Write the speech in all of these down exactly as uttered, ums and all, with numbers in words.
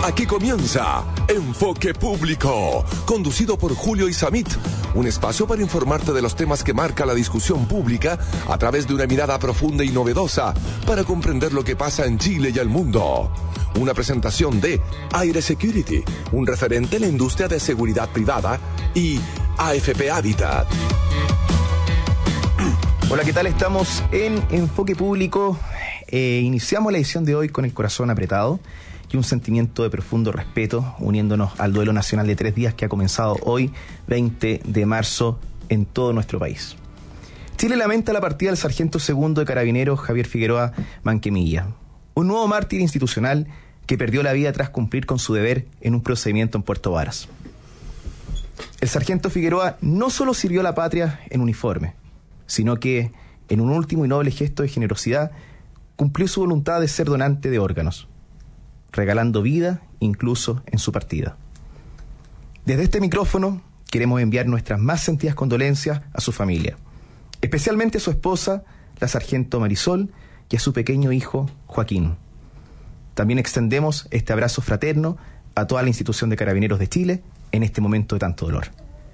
Aquí comienza Enfoque Público, conducido por Julio Isamit, un espacio para informarte de los temas que marca la discusión pública a través de una mirada profunda y novedosa para comprender lo que pasa en Chile y el mundo. Una presentación de Aire Security, un referente en la industria de seguridad privada, y A F P Habitat. Hola, ¿qué tal? Estamos en Enfoque Público. Eh, iniciamos la edición de hoy con el corazón apretado y un sentimiento de profundo respeto, uniéndonos al duelo nacional de tres días que ha comenzado hoy, veinte de marzo, en todo nuestro país. Chile lamenta la partida del sargento segundo de Carabineros Javier Figueroa Manquemilla, un nuevo mártir institucional que perdió la vida tras cumplir con su deber en un procedimiento en Puerto Varas. El sargento Figueroa no solo sirvió a la patria en uniforme, sino que, en un último y noble gesto de generosidad, cumplió su voluntad de ser donante de órganos, regalando vida incluso en su partida. Desde este micrófono queremos enviar nuestras más sentidas condolencias a su familia, especialmente a su esposa, la sargento Marisol, y a su pequeño hijo, Joaquín. También extendemos este abrazo fraterno a toda la institución de Carabineros de Chile en este momento de tanto dolor.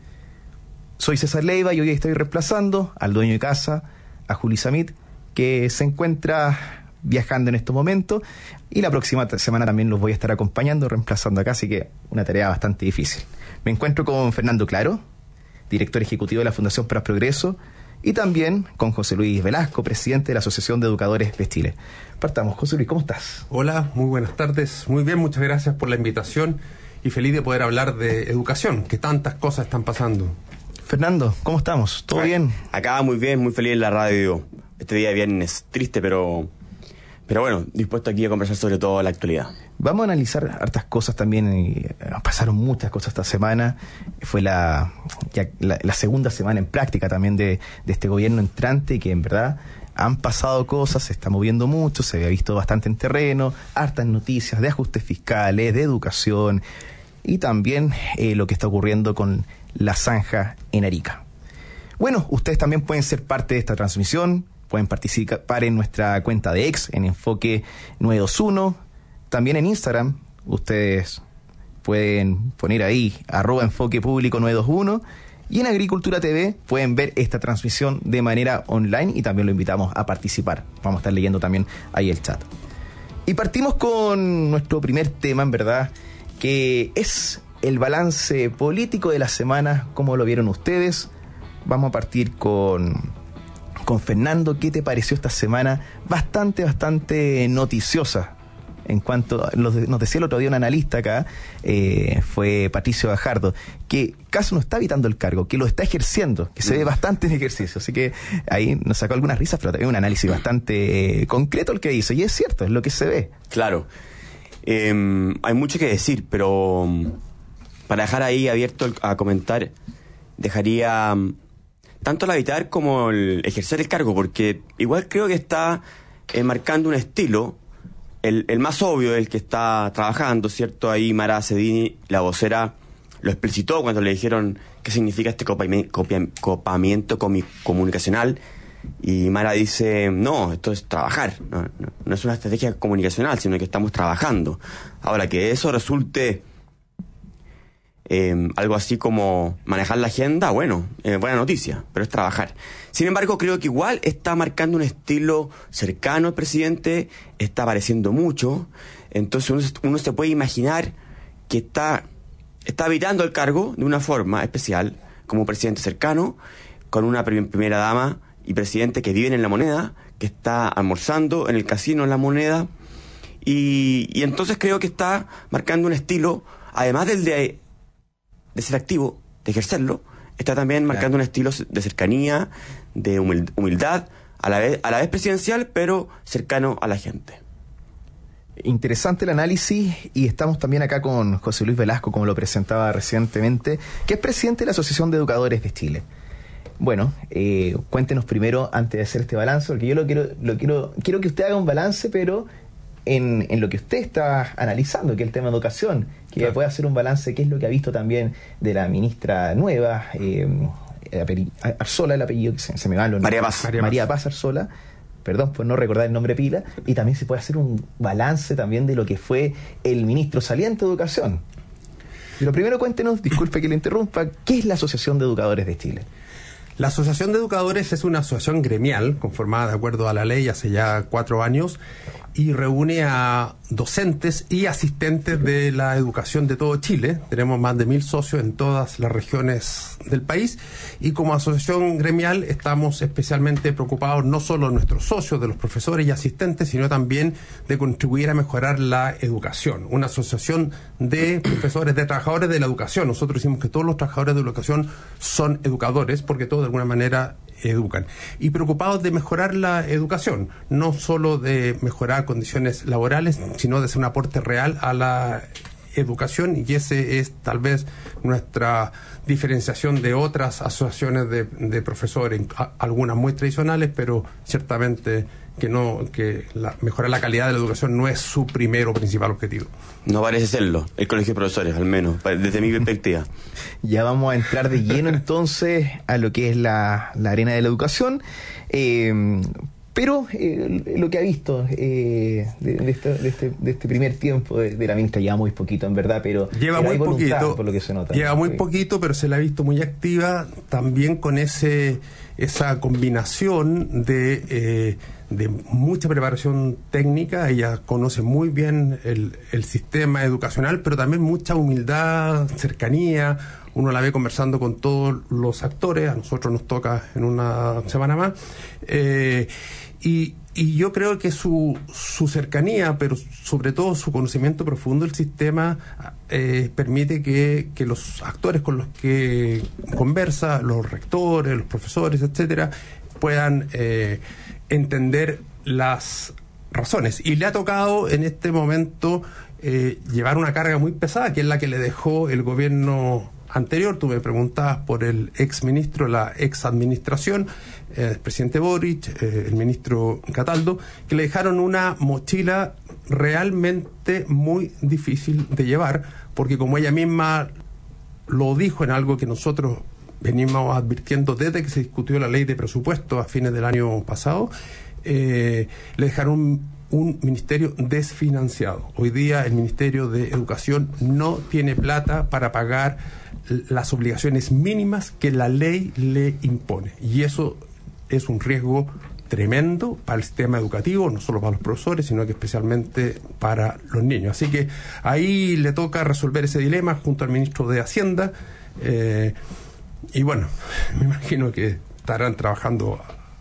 Soy César Leiva y hoy estoy reemplazando al dueño de casa, a Julio Isamit, que se encuentra viajando en estos momentos, y la próxima semana también los voy a estar acompañando, reemplazando acá, así que una tarea bastante difícil. Me encuentro con Fernando Claro, director ejecutivo de la Fundación para el Progreso, y también con José Luis Velasco, presidente de la Asociación de Educadores de Chile. Partamos. José Luis, ¿cómo estás? Hola, muy buenas tardes. Muy bien, muchas gracias por la invitación y feliz de poder hablar de educación, que tantas cosas están pasando. Fernando, ¿cómo estamos? ¿Todo bien? Acá muy bien, muy feliz en la radio. Este día de viernes, triste, pero... Pero bueno, dispuesto aquí a conversar sobre todo la actualidad. Vamos a analizar hartas cosas también. Y pasaron muchas cosas esta semana. Fue la, ya, la, la segunda semana en práctica también de, de este gobierno entrante, y que en verdad han pasado cosas, se está moviendo mucho, se había visto bastante en terreno, hartas noticias de ajustes fiscales, de educación, y también eh, lo que está ocurriendo con la zanja en Arica. Bueno, ustedes también pueden ser parte de esta transmisión. Pueden participar en nuestra cuenta de X, en Enfoque nueve dos uno. También en Instagram, ustedes pueden poner ahí, arroba Enfoque Público nueve dos uno. Y en Agricultura T V pueden ver esta transmisión de manera online y también lo invitamos a participar. Vamos a estar leyendo también ahí el chat. Y partimos con nuestro primer tema, en verdad, que es el balance político de la semana. ¿Cómo lo vieron ustedes? Vamos a partir con... con Fernando. ¿Qué te pareció esta semana? Bastante, bastante noticiosa. En cuanto, nos decía el otro día un analista acá, eh, fue Patricio Gajardo, que Caso no está evitando el cargo, que lo está ejerciendo, que se ve bastante en ejercicio. Así que ahí nos sacó algunas risas, pero también un análisis bastante eh, concreto el que hizo. Y es cierto, es lo que se ve. Claro. Eh, hay mucho que decir, pero para dejar ahí abierto a comentar, dejaría... tanto el habitar como el ejercer el cargo, porque igual creo que está eh, marcando un estilo, el, el más obvio, el que está trabajando, ¿cierto? Ahí Mara Cedini, la vocera, lo explicitó cuando le dijeron qué significa este copami- copia- copamiento comi- comunicacional, y Mara dice, no, esto es trabajar, no, no, no es una estrategia comunicacional, sino que estamos trabajando. Ahora, que eso resulte... Eh, algo así como manejar la agenda, bueno, eh, buena noticia, pero es trabajar. Sin embargo, creo que igual está marcando un estilo cercano al presidente, está apareciendo mucho, entonces uno, uno se puede imaginar que está, está habitando el cargo de una forma especial, como presidente cercano, con una prim- primera dama y presidente que viven en La Moneda, que está almorzando en el casino en La Moneda, y, y entonces creo que está marcando un estilo, además del de... de ser activo, de ejercerlo, está también marcando claro. un estilo de cercanía, de humildad, a la vez, a la vez presidencial, pero cercano a la gente. Interesante el análisis, y estamos también acá con José Luis Velasco, como lo presentaba recientemente, que es presidente de la Asociación de Educadores de Chile. Bueno, eh, cuéntenos primero, antes de hacer este balance, porque yo lo quiero, lo quiero, quiero que usted haga un balance, pero en, en lo que usted está analizando, que es el tema de educación, que claro. pueda hacer un balance, qué es lo que ha visto también de la ministra nueva, eh, Arzola, el apellido, se, se me va lo María Paz. María, María Paz Arzola, perdón por no recordar el nombre pila, y también se puede hacer un balance también de lo que fue el ministro saliente de Educación. Y lo primero, cuéntenos, disculpe que le interrumpa, ¿qué es la Asociación de Educadores de Chile? La Asociación de Educadores es una asociación gremial conformada de acuerdo a la ley hace ya cuatro años y reúne a docentes y asistentes de la educación de todo Chile. Tenemos más de mil socios en todas las regiones del país y como asociación gremial estamos especialmente preocupados no solo de nuestros socios, de los profesores y asistentes, sino también de contribuir a mejorar la educación. Una asociación de profesores, de trabajadores de la educación. Nosotros decimos que todos los trabajadores de la educación son educadores porque todos de alguna manera educan. Y preocupados de mejorar la educación, no solo de mejorar condiciones laborales, sino de hacer un aporte real a la educación, y ese es tal vez nuestra diferenciación de otras asociaciones de, de profesores, a, algunas muy tradicionales, pero ciertamente que no que la, mejorar la calidad de la educación no es su primer o principal objetivo. No parece serlo, el colegio de profesores, al menos, desde mi perspectiva. Ya vamos a entrar de lleno entonces a lo que es la, la arena de la educación. Eh, pero eh, lo que ha visto eh, de, de, este, de, este, de este primer tiempo de, de la ministra, lleva muy poquito en verdad, pero lleva muy poquito, por lo que se nota. Lleva muy sí. poquito, pero se la ha visto muy activa, también con ese esa combinación de, eh, de mucha preparación técnica. Ella conoce muy bien el, el sistema educacional, pero también mucha humildad, cercanía. Uno la ve conversando con todos los actores, a nosotros nos toca en una semana más. Eh, y, y yo creo que su, su cercanía, pero sobre todo su conocimiento profundo del sistema, eh, permite que, que los actores con los que conversa, los rectores, los profesores, etcétera, puedan eh, entender las razones. Y le ha tocado en este momento eh, llevar una carga muy pesada, que es la que le dejó el gobierno anterior. Tú me preguntabas por el ex ministro, la ex administración, eh, el presidente Boric, eh, el ministro Cataldo, que le dejaron una mochila realmente muy difícil de llevar, porque como ella misma lo dijo en algo que nosotros venimos advirtiendo desde que se discutió la ley de presupuesto a fines del año pasado, eh, le dejaron un, un ministerio desfinanciado. Hoy día el Ministerio de Educación no tiene plata para pagar las obligaciones mínimas que la ley le impone, y eso es un riesgo tremendo para el sistema educativo, no solo para los profesores, sino que especialmente para los niños. Así que ahí le toca resolver ese dilema junto al ministro de Hacienda, eh, y bueno, me imagino que estarán trabajando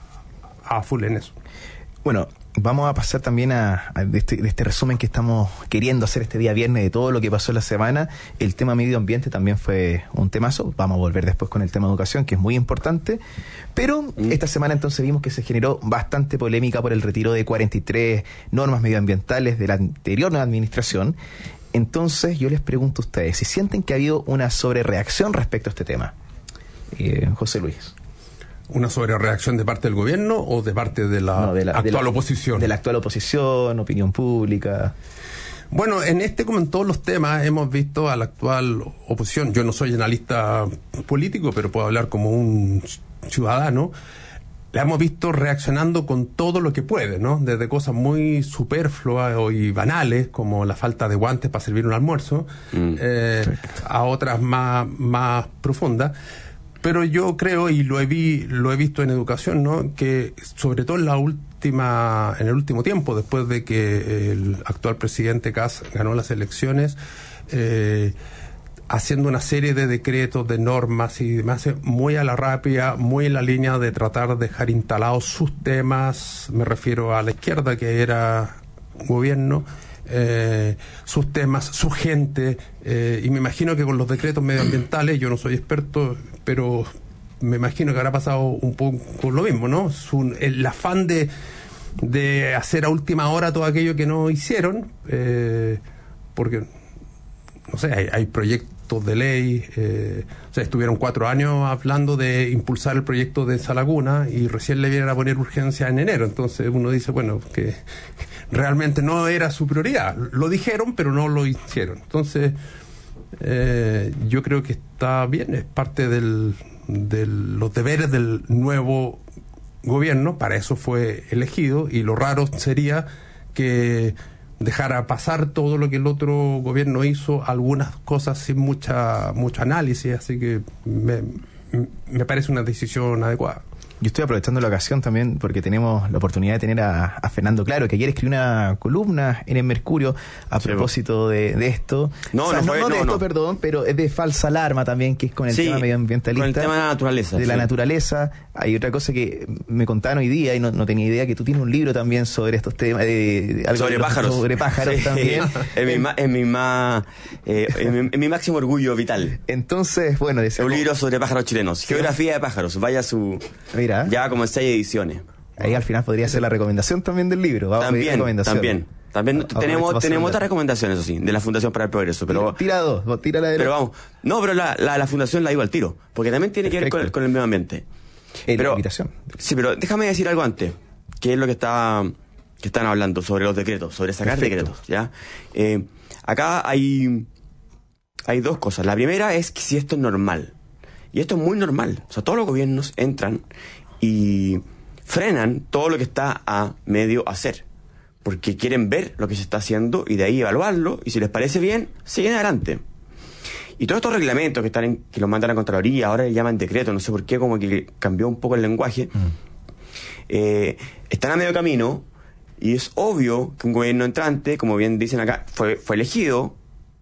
a, a full en eso. Bueno, vamos a pasar también a, a de, este, de este resumen que estamos queriendo hacer este día viernes de todo lo que pasó en la semana. El tema medio ambiente también fue un temazo. Vamos a volver después con el tema educación, que es muy importante. Pero mm. esta semana entonces vimos que se generó bastante polémica por el retiro de cuarenta y tres normas medioambientales de la anterior administración. Entonces yo les pregunto a ustedes si sienten que ha habido una sobrereacción respecto a este tema. Eh, José Luis. ¿Una sobrereacción de parte del gobierno o de parte de la, no, de la actual de la, oposición? De la actual oposición, opinión pública. Bueno, en este como en todos los temas hemos visto a la actual oposición. Yo no soy analista político, pero puedo hablar como un ciudadano. La hemos visto reaccionando con todo lo que puede, ¿no? Desde cosas muy superfluas y banales, como la falta de guantes para servir un almuerzo, mm. eh, a otras más, más profundas. Pero yo creo, y lo he, vi, lo he visto en educación, ¿no?, que sobre todo en la última, en el último tiempo, después de que el actual presidente Kast ganó las elecciones, eh, haciendo una serie de decretos, de normas y demás, muy a la rápida, muy en la línea de tratar de dejar instalados sus temas, me refiero a la izquierda, que era gobierno, Eh, sus temas, su gente, eh, y me imagino que con los decretos medioambientales, yo no soy experto, pero me imagino que habrá pasado un poco lo mismo, ¿no? Su, el afán de, de hacer a última hora todo aquello que no hicieron, eh, porque, no sé, hay, hay proyectos de ley, eh, o sea, estuvieron cuatro años hablando de impulsar el proyecto de esa laguna y recién le vienen a poner urgencia en enero. Entonces uno dice, bueno, que realmente no era su prioridad. Lo dijeron, pero no lo hicieron. Entonces, eh, yo creo que está bien, es parte del, de los deberes del nuevo gobierno, para eso fue elegido, y lo raro sería que dejara pasar todo lo que el otro gobierno hizo, algunas cosas sin mucha mucho análisis, así que me, me parece una decisión adecuada. Yo estoy aprovechando la ocasión también porque tenemos la oportunidad de tener a, a Fernando Claro, que ayer escribió una columna en El Mercurio a sí, propósito de, de esto. No, o sea, no, no, fue, no de no, esto, no. perdón, pero es de falsa alarma también, que es con el sí, tema medioambientalista. Con el tema de la naturaleza. De sí. la naturaleza. Hay otra cosa que me contaron hoy día y no, no tenía idea, que tú tienes un libro también sobre estos temas. De, de algo sobre de los, pájaros. Sobre pájaros sí. también. es, mi, ma, es, mi ma, eh, es, mi, es mi máximo orgullo vital. Entonces, bueno... Es un libro sobre pájaros chilenos. ¿Sí? Geografía de pájaros. Vaya su... Mira. Ya como en seis ediciones. Ahí al final podría ser la recomendación también del libro. Vamos también, a pedir recomendación. también. También tenemos, tenemos otras recomendaciones, eso sí, de la Fundación para el Progreso. Pero, tira dos, tira la de Pero vamos, no, pero la, la, la Fundación la digo al tiro, porque también tiene Perfecto. que ver con el, con el medio ambiente. Eh, pero, la invitación. Sí, pero déjame decir algo antes, que es lo que está que están hablando sobre los decretos, sobre sacar Perfecto. decretos, ¿ya? Eh, acá hay, hay dos cosas. La primera es que si esto es normal, y esto es muy normal, o sea, todos los gobiernos entran y frenan todo lo que está a medio hacer, porque quieren ver lo que se está haciendo y de ahí evaluarlo, y si les parece bien, siguen adelante. Y todos estos reglamentos que están en, que los mandan a Contraloría, ahora le llaman decreto, no sé por qué, como que cambió un poco el lenguaje, mm. eh, están a medio camino, y es obvio que un gobierno entrante, como bien dicen acá, fue, fue elegido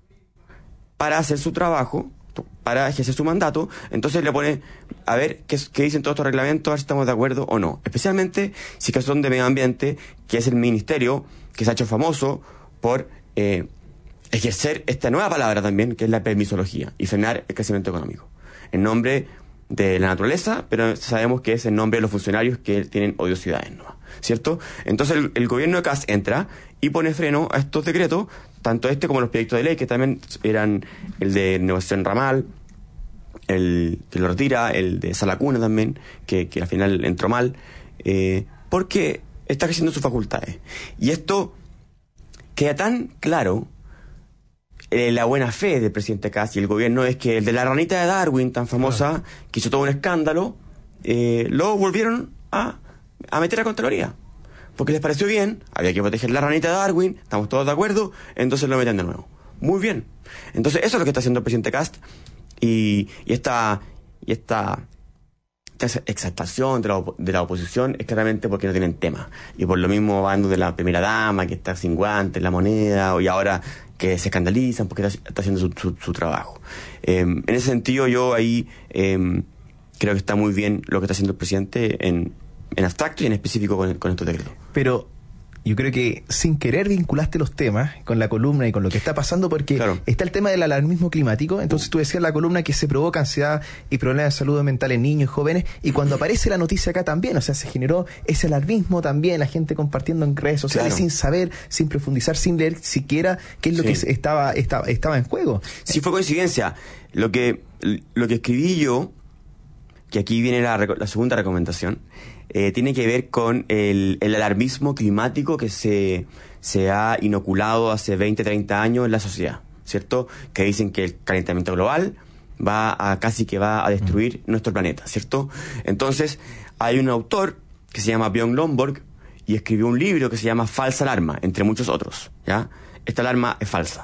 para hacer su trabajo, para ejercer su mandato, entonces le pone a ver qué, qué dicen todos estos reglamentos, a ver si estamos de acuerdo o no. Especialmente si que son de medio ambiente, que es el ministerio que se ha hecho famoso por eh, ejercer esta nueva palabra también, que es la permisología, y frenar el crecimiento económico. En nombre de la naturaleza, pero sabemos que es en nombre de los funcionarios que tienen odiosidades, ¿no? ¿Cierto? Entonces el, el gobierno de Kast entra y pone freno a estos decretos, tanto este como los proyectos de ley, que también eran el de negociación ramal, el que lo retira, el de Salacuna también, que, que al final entró mal, eh, porque está ejerciendo sus facultades. Y esto queda tan claro, eh, la buena fe del presidente Kast y el gobierno, es que el de la ranita de Darwin, tan famosa, ah. que hizo todo un escándalo, eh, lo volvieron a, a meter a Contraloría. Porque les pareció bien, había que proteger la ranita de Darwin, estamos todos de acuerdo, entonces lo meten de nuevo. Muy bien. Entonces eso es lo que está haciendo el presidente Kast, y, y esta y esta, esta exaltación de la, de la oposición es claramente porque no tienen tema. Y por lo mismo van de la primera dama, que está sin guantes, la moneda, y ahora que se escandalizan porque está, está haciendo su, su, su trabajo. Eh, en ese sentido yo ahí eh, creo que está muy bien lo que está haciendo el presidente en en abstracto y en específico con, con estos decretos. Pero yo creo que sin querer vinculaste los temas con la columna y con lo que está pasando, porque claro. está el tema del alarmismo climático. Entonces tú decías en la columna que se provoca ansiedad y problemas de salud mental en niños y jóvenes, y cuando aparece la noticia acá también, o sea, se generó ese alarmismo también, la gente compartiendo en redes sociales, claro. sin saber, sin profundizar, sin leer siquiera qué es lo sí. que estaba, estaba, estaba en juego. Sí, fue coincidencia. Lo que, lo que escribí yo, que aquí viene la, la segunda recomendación, Eh, tiene que ver con el, el alarmismo climático que se, se ha inoculado hace veinte, treinta años en la sociedad, ¿cierto? Que dicen que el calentamiento global va a casi que va a destruir mm. nuestro planeta, ¿cierto? Entonces, hay un autor que se llama Björn Lomborg y escribió un libro que se llama Falsa Alarma, entre muchos otros, ¿ya? Esta alarma es falsa.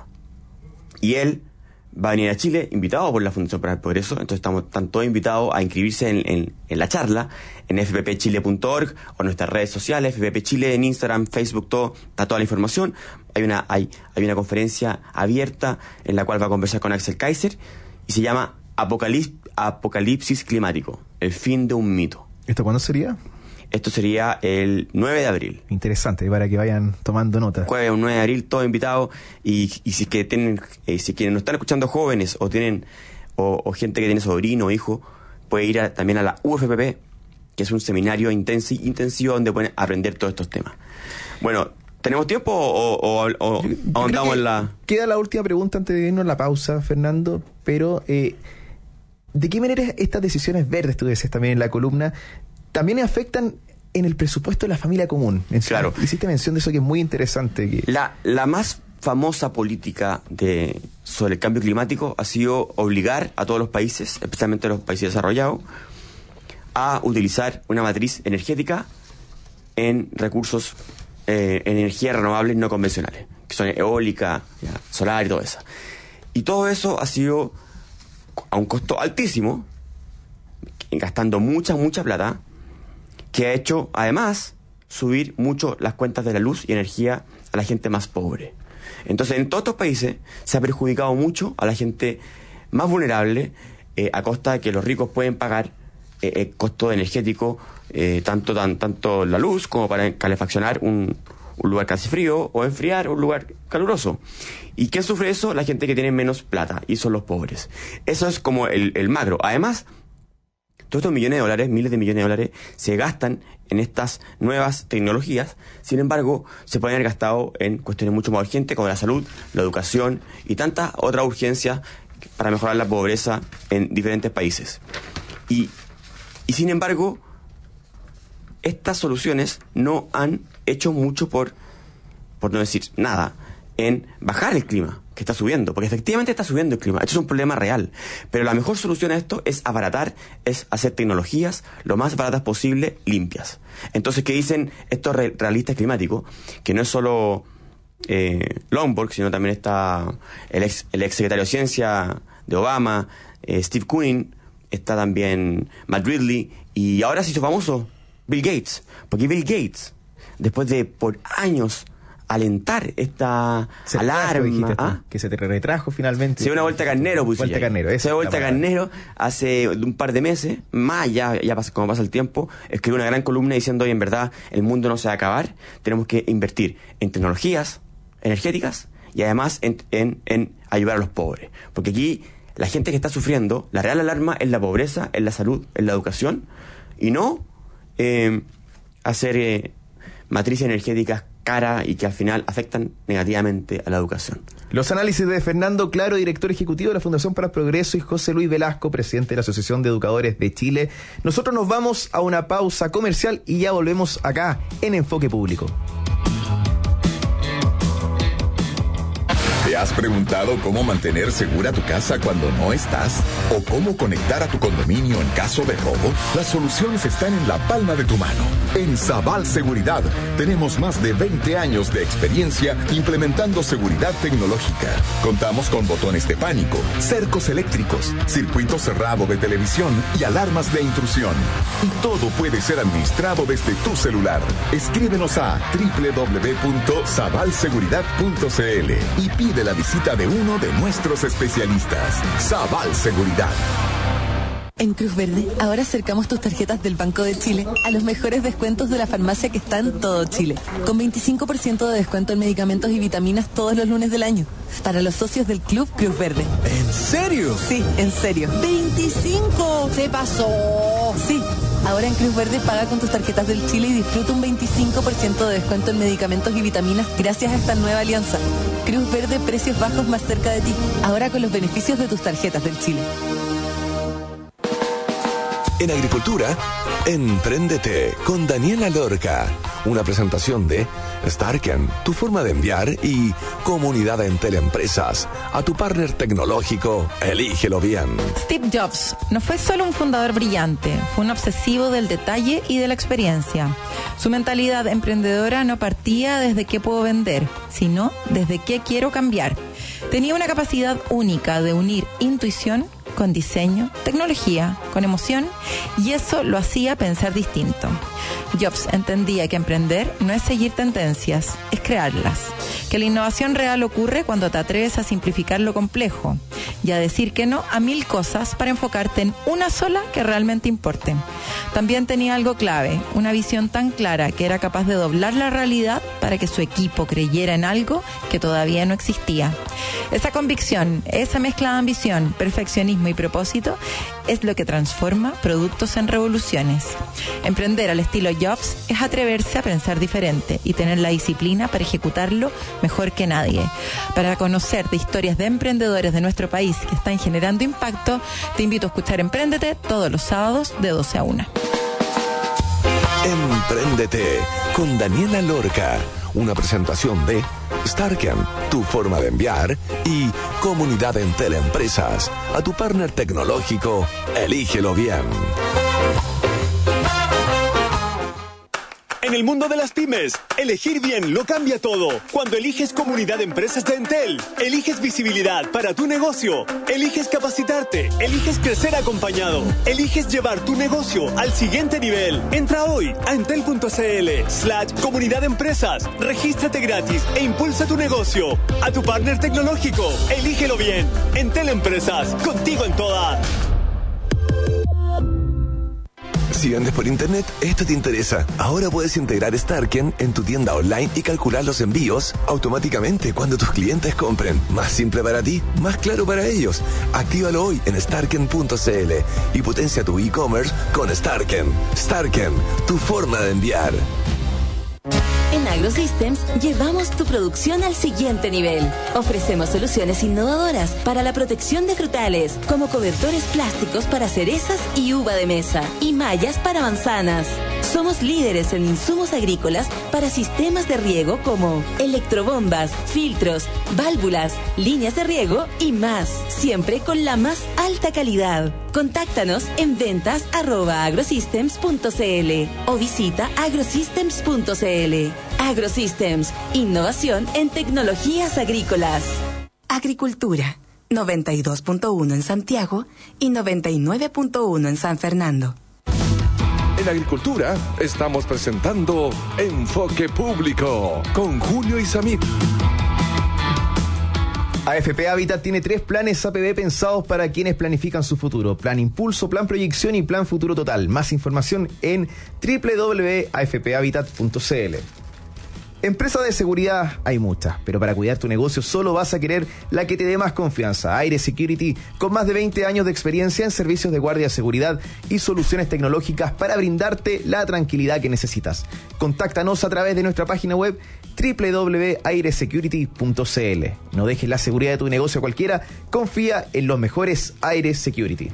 Y él va a venir a Chile, invitado por la Fundación para el Progreso, entonces estamos, están todos invitados a inscribirse en, en, en la charla, en f p p chile punto org o en nuestras redes sociales, F P P Chile, en Instagram, Facebook, todo, está toda la información. Hay una, hay, hay una conferencia abierta en la cual va a conversar con Axel Kaiser y se llama Apocalips, Apocalipsis Climático, el fin de un mito. ¿Esto cuándo sería? Esto sería el nueve de abril. Interesante, para que vayan tomando nota. Jueves, un nueve de abril, todos invitados. Y, y si que tienen, eh, si quienes nos están escuchando jóvenes o tienen o, o gente que tiene sobrino o hijo, puede ir a, también a la U F P P, que es un seminario intensi, intensivo donde pueden aprender todos estos temas. Bueno, ¿tenemos tiempo o, o, o yo, yo ahondamos en la...? Queda la última pregunta antes de irnos a la pausa, Fernando, pero eh, ¿de qué manera estas decisiones verdes, tú decías también en la columna, también afectan en el presupuesto de la familia común? Claro. Hiciste mención de eso que es muy interesante. Que... La, la más famosa política de sobre el cambio climático ha sido obligar a todos los países, especialmente los países desarrollados, a utilizar una matriz energética en recursos, eh, en energías renovables no convencionales, que son eólica, ya, solar y todo eso. Y todo eso ha sido a un costo altísimo, gastando mucha, mucha plata, que ha hecho, además, subir mucho las cuentas de la luz y energía a la gente más pobre. Entonces, en todos estos países se ha perjudicado mucho a la gente más vulnerable, eh, a costa de que los ricos pueden pagar eh, el costo energético, eh, tanto, tan, tanto la luz como para calefaccionar un, un lugar casi frío o enfriar un lugar caluroso. ¿Y quién sufre eso? La gente que tiene menos plata, y son los pobres. Eso es como el, el macro. Además, todos estos millones de dólares, miles de millones de dólares, se gastan en estas nuevas tecnologías. Sin embargo, se pueden haber gastado en cuestiones mucho más urgentes, como la salud, la educación y tantas otras urgencias para mejorar la pobreza en diferentes países. Y, y sin embargo, estas soluciones no han hecho mucho por, por no decir nada, en bajar el clima, que está subiendo, porque efectivamente está subiendo el clima. Esto es un problema real. Pero la mejor solución a esto es abaratar, es hacer tecnologías lo más baratas posible, limpias. Entonces, ¿qué dicen estos re- realistas climáticos? Que no es solo eh, Lomborg, sino también está el ex, el ex secretario de Ciencia de Obama, eh, Steve Koonin, está también Matt Ridley, y ahora se hizo famoso Bill Gates. Porque Bill Gates, después de por años alentar esta se alarma, ¿ah? que se te retrajo finalmente. Se dio una vuelta carnero, pues. Vuelta carnero, Se dio vuelta carnero hace un par de meses, más ya, ya pasa, como pasa el tiempo, escribió una gran columna diciendo, oye, en verdad, el mundo no se va a acabar, tenemos que invertir en tecnologías energéticas y además en, en, en ayudar a los pobres. Porque aquí la gente que está sufriendo, la real alarma es la pobreza, es la salud, es la educación, y no eh, hacer eh, matrices energéticas cara y que al final afectan negativamente a la educación. Los análisis de Fernando Claro, director ejecutivo de la Fundación para el Progreso, y José Luis Velasco, presidente de la Asociación de Educadores de Chile. Nosotros nos vamos a una pausa comercial y ya volvemos acá en Enfoque Público. ¿Te has preguntado cómo mantener segura tu casa cuando no estás? ¿O cómo conectar a tu condominio en caso de robo? Las soluciones están en la palma de tu mano. En Sabal Seguridad tenemos más de veinte años de experiencia implementando seguridad tecnológica. Contamos con botones de pánico, cercos eléctricos, circuito cerrado de televisión y alarmas de intrusión. Y todo puede ser administrado desde tu celular. Escríbenos a doble u doble u doble u punto sabal seguridad punto c l y pide la visita de uno de nuestros especialistas. Sabal Seguridad. En Cruz Verde, ahora acercamos tus tarjetas del Banco de Chile a los mejores descuentos de la farmacia que está en todo Chile. Con veinticinco por ciento de descuento en medicamentos y vitaminas todos los lunes del año. Para los socios del Club Cruz Verde. ¿En serio? Sí, en serio. ¡veinticinco! ¡Se pasó! Sí. Ahora en Cruz Verde paga con tus tarjetas del Chile y disfruta un veinticinco por ciento de descuento en medicamentos y vitaminas gracias a esta nueva alianza. Cruz Verde, precios bajos más cerca de ti. Ahora con los beneficios de tus tarjetas del Chile. En agricultura, Empréndete con Daniela Lorca. Una presentación de Starken, tu forma de enviar, y Comunidad en Teleempresas. A tu partner tecnológico, elígelo bien. Steve Jobs no fue solo un fundador brillante, fue un obsesivo del detalle y de la experiencia. Su mentalidad emprendedora no partía desde qué puedo vender, sino desde qué quiero cambiar. Tenía una capacidad única de unir intuición con diseño, tecnología, con emoción, y eso lo hacía pensar distinto. Jobs entendía que emprender no es seguir tendencias, es crearlas. Que la innovación real ocurre cuando te atreves a simplificar lo complejo y a decir que no a mil cosas para enfocarte en una sola que realmente importe. También tenía algo clave, una visión tan clara que era capaz de doblar la realidad para que su equipo creyera en algo que todavía no existía. Esa convicción, esa mezcla de ambición, perfeccionismo y propósito es lo que transforma productos en revoluciones. Emprender al estilo Jobs es atreverse a pensar diferente y tener la disciplina para ejecutarlo mejor que nadie. Para conocer de historias de emprendedores de nuestro país que están generando impacto, te invito a escuchar Empréndete todos los sábados de doce a una. Empréndete con Daniela Lorca. Una presentación de Starken, tu forma de enviar, y Comunidad en Teleempresas. A tu partner tecnológico, elígelo bien. En el mundo de las pymes, elegir bien lo cambia todo. Cuando eliges Comunidad de Empresas de Entel, eliges visibilidad para tu negocio, eliges capacitarte, eliges crecer acompañado, eliges llevar tu negocio al siguiente nivel. Entra hoy a entel.cl slash comunidad de empresas, regístrate gratis e impulsa tu negocio. A tu partner tecnológico, elígelo bien. Entel Empresas, contigo en todas. Si vendes por internet, esto te interesa. Ahora puedes integrar Starken en tu tienda online y calcular los envíos automáticamente cuando tus clientes compren. Más simple para ti, más claro para ellos. Actívalo hoy en starken punto cl y potencia tu e-commerce con Starken. Starken, tu forma de enviar. En AgroSystems llevamos tu producción al siguiente nivel. Ofrecemos soluciones innovadoras para la protección de frutales, como cobertores plásticos para cerezas y uva de mesa, y mallas para manzanas. Somos líderes en insumos agrícolas para sistemas de riego como electrobombas, filtros, válvulas, líneas de riego y más, siempre con la más alta calidad. Contáctanos en ventas arroba agrosystems punto cl o visita agrosystems punto cl. AgroSystems, innovación en tecnologías agrícolas. Agricultura, noventa y dos punto uno en Santiago y noventa y nueve punto uno en San Fernando. En Agricultura estamos presentando Enfoque Público con Julio Isamit. A F P Habitat tiene tres planes A P B pensados para quienes planifican su futuro. Plan Impulso, Plan Proyección y Plan Futuro Total. Más información en doble u doble u doble u punto a f p habitat punto cl. Empresas de seguridad hay muchas, pero para cuidar tu negocio solo vas a querer la que te dé más confianza. Aire Security, con más de veinte años de experiencia en servicios de guardia de seguridad y soluciones tecnológicas para brindarte la tranquilidad que necesitas. Contáctanos a través de nuestra página web doble u doble u doble u punto aire security punto cl. No dejes la seguridad de tu negocio a cualquiera, confía en los mejores Aire Security.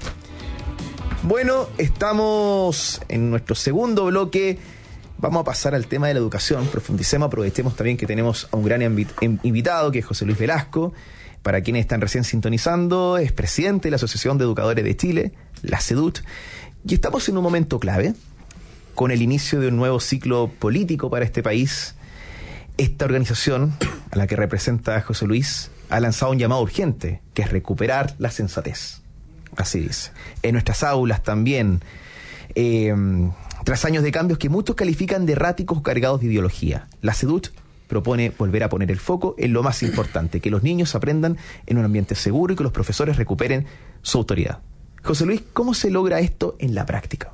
Bueno, estamos en nuestro segundo bloque. Vamos a pasar al tema de la educación, profundicemos, aprovechemos también que tenemos a un gran invitado, que es José Luis Velasco. Para quienes están recién sintonizando, es presidente de la Asociación de Educadores de Chile, la CEDUT, y estamos en un momento clave, con el inicio de un nuevo ciclo político para este país. Esta organización, a la que representa a José Luis, ha lanzado un llamado urgente, que es recuperar la sensatez. Así dice. En nuestras aulas también, eh, tras años de cambios que muchos califican de erráticos o cargados de ideología, la CEDUT propone volver a poner el foco en lo más importante, que los niños aprendan en un ambiente seguro y que los profesores recuperen su autoridad. José Luis, ¿cómo se logra esto en la práctica?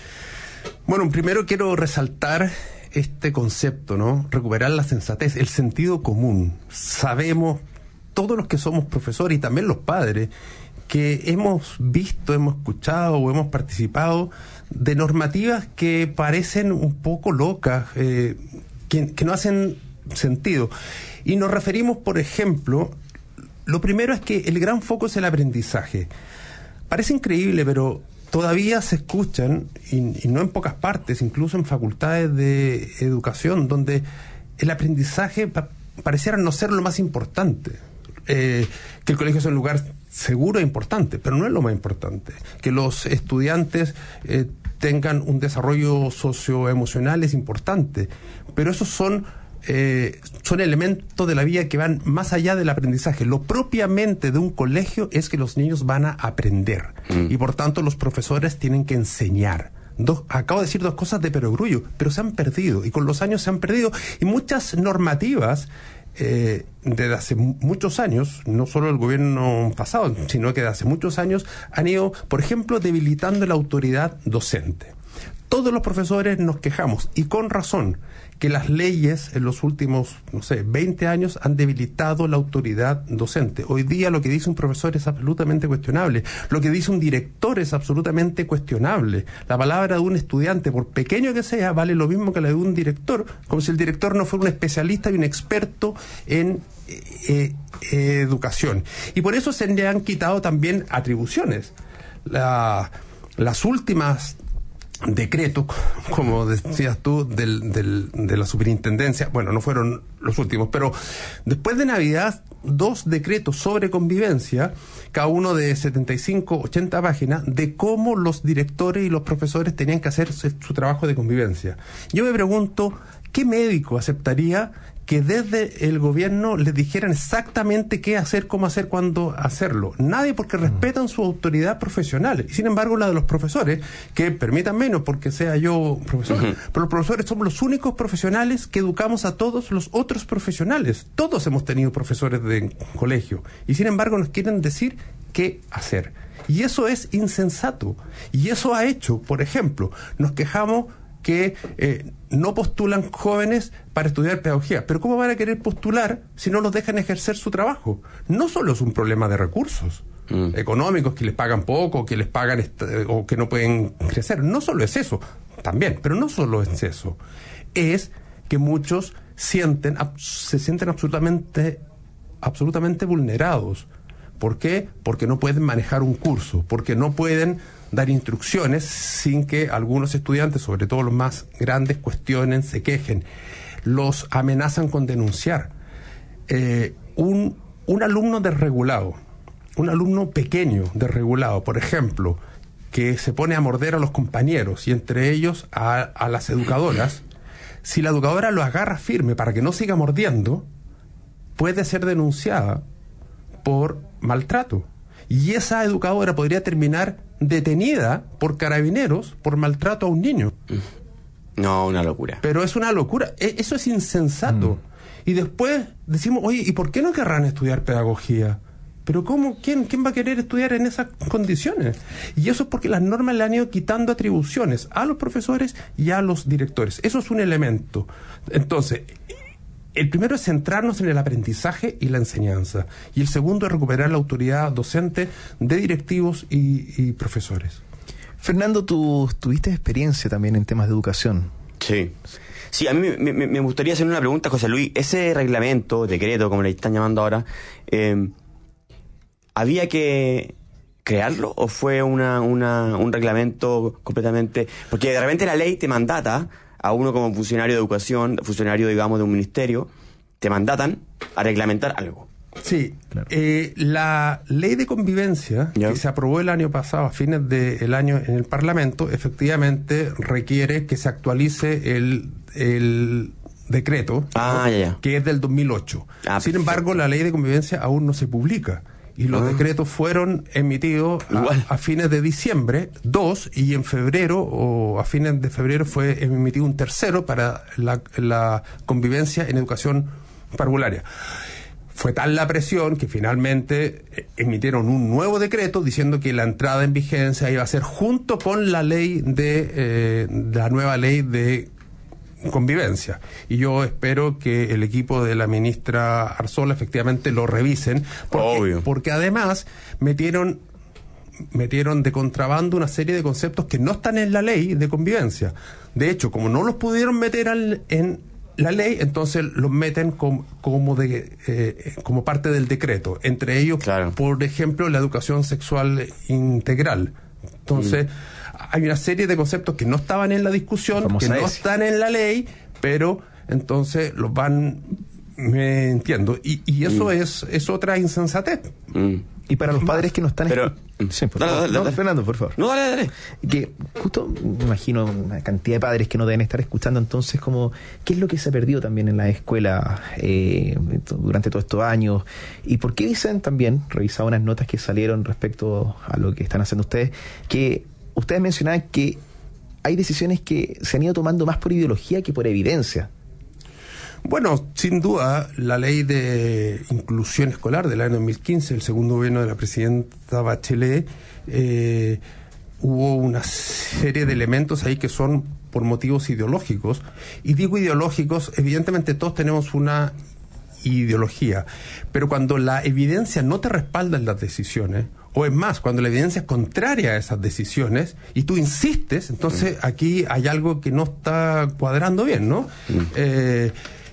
Bueno, primero quiero resaltar este concepto, ¿no? Recuperar la sensatez, el sentido común. Sabemos, todos los que somos profesores y también los padres, que hemos visto, hemos escuchado o hemos participado de normativas que parecen un poco locas, eh, que, que no hacen sentido. Y nos referimos, por ejemplo, lo primero es que el gran foco es el aprendizaje. Parece increíble, pero todavía se escuchan, y, y no en pocas partes, incluso en facultades de educación, donde el aprendizaje pa- pareciera no ser lo más importante. Eh, que el colegio es un lugar seguro e importante, pero no es lo más importante. Que los estudiantes eh, tengan un desarrollo socioemocional es importante, pero esos son eh, son elementos de la vida que van más allá del aprendizaje. Lo propiamente de un colegio es que los niños van a aprender, mm. y por tanto los profesores tienen que enseñar. Dos, acabo de decir dos cosas de perogrullo, pero se han perdido, y con los años se han perdido, y muchas normativas Eh, desde hace muchos años, no solo el gobierno pasado, sino que desde hace muchos años han ido, por ejemplo, debilitando la autoridad docente. Todos los profesores nos quejamos, y con razón, que las leyes en los últimos, no sé, veinte años han debilitado la autoridad docente. Hoy día lo que dice un profesor es absolutamente cuestionable. Lo que dice un director es absolutamente cuestionable. La palabra de un estudiante, por pequeño que sea, vale lo mismo que la de un director, como si el director no fuera un especialista y un experto en eh, eh, educación. Y por eso se le han quitado también atribuciones. La, las últimas decretos, como decías tú, del, del, de la superintendencia, bueno, no fueron los últimos, pero después de Navidad dos decretos sobre convivencia, cada uno de setenta y cinco, ochenta páginas, de cómo los directores y los profesores tenían que hacer su, su trabajo de convivencia. Yo me pregunto, ¿qué médico aceptaría que desde el gobierno les dijeran exactamente qué hacer, cómo hacer, cuándo hacerlo? Nadie, porque respetan su autoridad profesional. Y sin embargo, la de los profesores, que permitan menos porque sea yo profesor, uh-huh. pero los profesores somos los únicos profesionales que educamos a todos los otros profesionales. Todos hemos tenido profesores de colegio. Y sin embargo, nos quieren decir qué hacer. Y eso es insensato. Y eso ha hecho, por ejemplo, nos quejamos que eh, no postulan jóvenes para estudiar pedagogía. Pero ¿cómo van a querer postular si no los dejan ejercer su trabajo? No solo es un problema de recursos mm. económicos, que les pagan poco, que les pagan est- o que no pueden crecer. No solo es eso, también, pero no solo es eso. Es que muchos sienten, se sienten absolutamente, absolutamente vulnerados. ¿Por qué? Porque no pueden manejar un curso, porque no pueden dar instrucciones sin que algunos estudiantes, sobre todo los más grandes, cuestionen, se quejen. Los amenazan con denunciar. Eh, un, un alumno desregulado, un alumno pequeño desregulado, por ejemplo, que se pone a morder a los compañeros y entre ellos a, a las educadoras, si la educadora lo agarra firme para que no siga mordiendo, puede ser denunciada por maltrato. Y esa educadora podría terminar detenida por carabineros por maltrato a un niño. No, una locura. Pero es una locura. E- eso es insensato. Mm. Y después decimos, oye, ¿y por qué no querrán estudiar pedagogía? Pero ¿cómo? ¿Quién, quién va a querer estudiar en esas condiciones? Y eso es porque las normas le han ido quitando atribuciones a los profesores y a los directores. Eso es un elemento. Entonces, el primero es centrarnos en el aprendizaje y la enseñanza. Y el segundo es recuperar la autoridad docente de directivos y, y profesores. Fernando, tú tuviste experiencia también en temas de educación. Sí. Sí, a mí me, me, me gustaría hacer una pregunta, José Luis. Ese reglamento, decreto, como le están llamando ahora, eh, ¿había que crearlo o fue una, una, un reglamento completamente...? Porque de repente la ley te mandata a uno como funcionario de educación, funcionario, digamos, de un ministerio, te mandatan a reglamentar algo. Sí, claro. eh, la ley de convivencia ¿Ya? que se aprobó el año pasado, a fines del año en el Parlamento, efectivamente requiere que se actualice el, el decreto, ah, ya, ya. que es del dos mil ocho. Ah, Sin perfecto. embargo, la ley de convivencia aún no se publica. Y los ah. decretos fueron emitidos a, a fines de diciembre, dos, y en febrero, o a fines de febrero, fue emitido un tercero para la, la convivencia en educación parvularia. Fue tal la presión que finalmente emitieron un nuevo decreto diciendo que la entrada en vigencia iba a ser junto con la ley de, eh, la nueva ley de convivencia. Y yo espero que el equipo de la ministra Arzola efectivamente lo revisen, porque, Obvio. porque además metieron metieron de contrabando una serie de conceptos que no están en la ley de convivencia. De hecho, como no los pudieron meter al, en la ley, entonces los meten com, como de eh, como parte del decreto. Entre ellos, claro. por ejemplo, la educación sexual integral. Entonces, mm. hay una serie de conceptos que no estaban en la discusión, que no están en la ley, pero entonces los van me entiendo. Y, y eso mm. es, es otra insensatez. Mm. Y para los padres que no están... Pero, sí, por dale, favor. dale, No, dale. Fernando, por favor. No, dale, dale. Que justo, me imagino, una cantidad de padres que no deben estar escuchando entonces como, ¿qué es lo que se ha perdido también en la escuela eh, durante todos estos años? ¿Y por qué dicen también, revisaba unas notas que salieron respecto a lo que están haciendo ustedes, que ustedes mencionaban que hay decisiones que se han ido tomando más por ideología que por evidencia? Bueno, sin duda, la ley de inclusión escolar del año dos mil quince, el segundo gobierno de la presidenta Bachelet, eh, hubo una serie de elementos ahí que son por motivos ideológicos. Y digo ideológicos, evidentemente todos tenemos una ideología, pero cuando la evidencia no te respalda en las decisiones, o es más, cuando la evidencia es contraria a esas decisiones y tú insistes, entonces aquí hay algo que no está cuadrando bien, ¿no? Mm. Eh,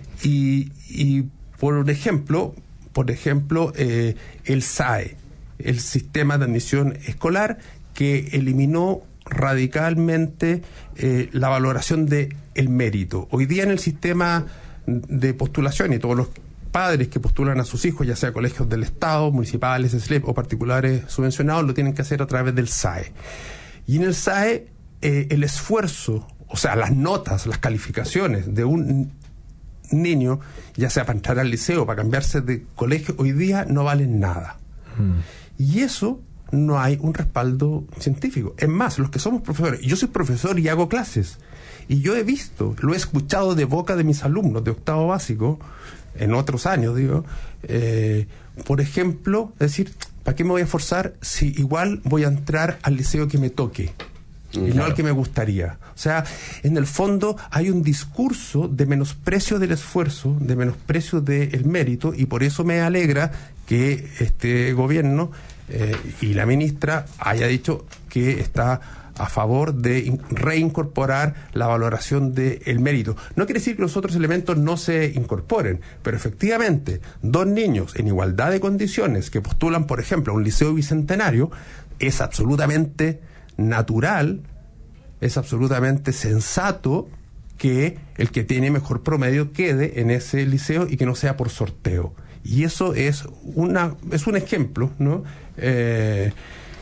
y, y por ejemplo, por ejemplo, eh, el S A E, el Sistema de Admisión Escolar, que eliminó radicalmente eh, la valoración de el mérito. Hoy día en el sistema de postulación, y todos los padres que postulan a sus hijos, ya sea colegios del Estado, municipales, S L E P o particulares subvencionados, lo tienen que hacer a través del S A E. Y en el S A E, eh, el esfuerzo, o sea, las notas, las calificaciones de un niño, ya sea para entrar al liceo, para cambiarse de colegio, hoy día no valen nada. Mm. Y eso no hay un respaldo científico. Es más, los que somos profesores, yo soy profesor y hago clases, y yo he visto, lo he escuchado de boca de mis alumnos de octavo básico, en otros años, digo, eh, por ejemplo, decir, ¿para qué me voy a esforzar si igual voy a entrar al liceo que me toque? Y claro, no al que me gustaría. O sea, en el fondo hay un discurso de menosprecio del esfuerzo, de menosprecio del mérito, y por eso me alegra que este gobierno eh, y la ministra haya dicho que está a favor de reincorporar la valoración del mérito. No quiere decir que los otros elementos no se incorporen, pero efectivamente, dos niños en igualdad de condiciones que postulan, por ejemplo, a un liceo bicentenario, es absolutamente natural, es absolutamente sensato que el que tiene mejor promedio quede en ese liceo y que no sea por sorteo. Y eso es una es un ejemplo, ¿no? Eh,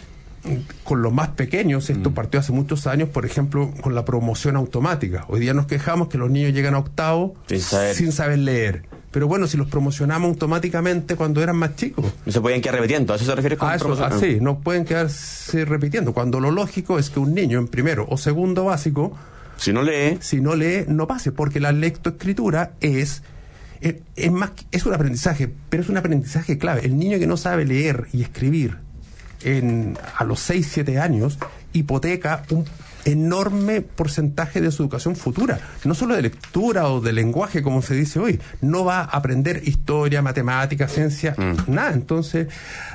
con los más pequeños, esto mm. partió hace muchos años, por ejemplo, con la promoción automática. Hoy día nos quejamos que los niños llegan a octavo sin saber, sin saber leer. Pero bueno, si los promocionamos automáticamente cuando eran más chicos. No se podían quedar repitiendo, ¿a eso se refiere con promoción? Sí, no pueden quedarse repitiendo. Cuando lo lógico es que un niño en primero o segundo básico, si no lee, si no lee, no pase, porque la lectoescritura es, es, es más, es un aprendizaje, pero es un aprendizaje clave. El niño que no sabe leer y escribir en, a los seis, siete años, hipoteca un enorme porcentaje de su educación futura, no solo de lectura o de lenguaje como se dice hoy, no va a aprender historia, matemática, ciencia, mm. nada. Entonces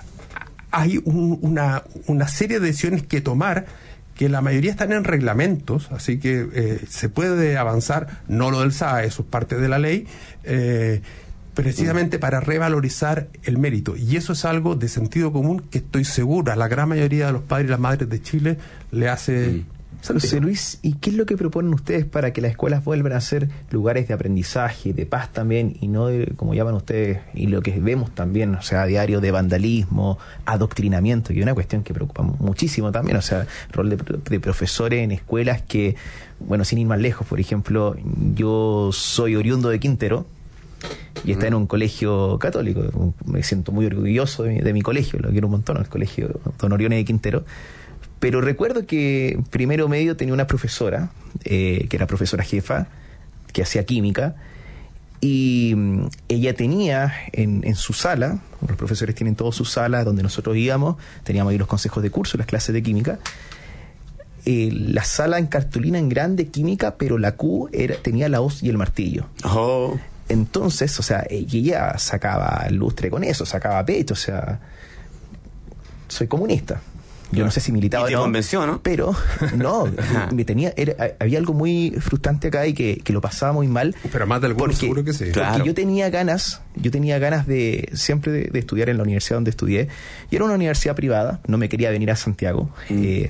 hay un, una, una serie de decisiones que tomar, que la mayoría están en reglamentos, así que eh, se puede avanzar, no lo del S A E, eso es parte de la ley, eh, precisamente mm. para revalorizar el mérito, y eso es algo de sentido común que estoy segura la gran mayoría de los padres y las madres de Chile le hace mm. José Luis, ¿y qué es lo que proponen ustedes para que las escuelas vuelvan a ser lugares de aprendizaje, de paz también, y no de, como llaman ustedes, y lo que vemos también, o sea, a diario, de vandalismo, adoctrinamiento, que es una cuestión que preocupa muchísimo también, o sea, rol de, de profesores en escuelas que, bueno, sin ir más lejos, por ejemplo, yo soy oriundo de Quintero, y está en un colegio católico, me siento muy orgulloso de mi, de mi colegio, lo quiero un montón, el colegio Don Orione de Quintero. Pero recuerdo que primero medio tenía una profesora, eh, que era profesora jefa, que hacía química, y mm, ella tenía en, en su sala, los profesores tienen todas sus salas donde nosotros íbamos, teníamos ahí los consejos de curso, las clases de química, eh, la sala en cartulina en grande, química, pero la Q era, tenía la hoz y el martillo. Oh. Entonces, o sea, ella sacaba lustre con eso, sacaba pecho, o sea, soy comunista. Yo no sé si militaba o no, convenció, ¿no? Pero no, me tenía, era, había algo muy frustrante acá y que, que lo pasaba muy mal. Pero más de algunos porque, seguro que sí. Claro. Porque yo tenía ganas, yo tenía ganas de siempre de, de estudiar en la universidad donde estudié, y era una universidad privada, no me quería venir a Santiago. Mm. Eh,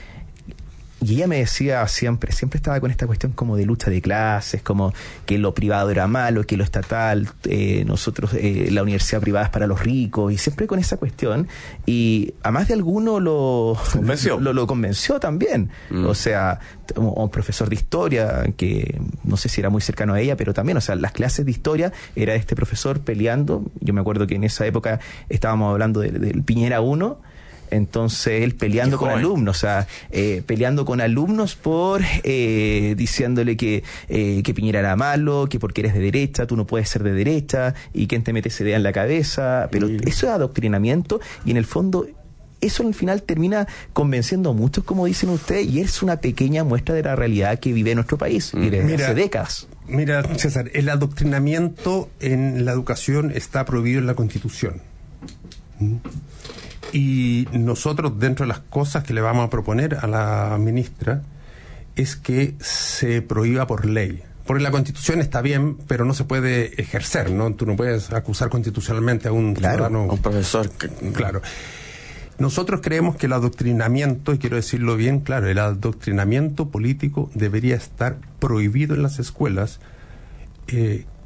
Y ella me decía siempre, siempre estaba con esta cuestión como de lucha de clases, como que lo privado era malo, que lo estatal, eh, nosotros, eh, la universidad privada es para los ricos, y siempre con esa cuestión. Y a más de alguno lo convenció, lo, lo convenció también. Mm. O sea, un, un profesor de historia, que no sé si era muy cercano a ella, pero también, o sea, las clases de historia era este profesor peleando. Yo me acuerdo que en esa época estábamos hablando del de Piñera uno. Entonces él peleando con alumnos, o sea, eh, peleando con alumnos por eh, diciéndole que, eh, que Piñera era malo, que porque eres de derecha, tú no puedes ser de derecha, y quién te mete esa idea en la cabeza, pero sí. Eso es adoctrinamiento, y en el fondo eso al final termina convenciendo a muchos, como dicen ustedes, y es una pequeña muestra de la realidad que vive nuestro país, mm. y desde mira, hace décadas. Mira, César, el adoctrinamiento en la educación está prohibido en la Constitución. ¿Mm? Y nosotros, dentro de las cosas que le vamos a proponer a la ministra, es que se prohíba por ley. Porque la Constitución está bien, pero no se puede ejercer, ¿no? Tú no puedes acusar constitucionalmente a un claro, ciudadano. A un profesor. Claro. Nosotros creemos que el adoctrinamiento, y quiero decirlo bien claro, el adoctrinamiento político debería estar prohibido en las escuelas, eh,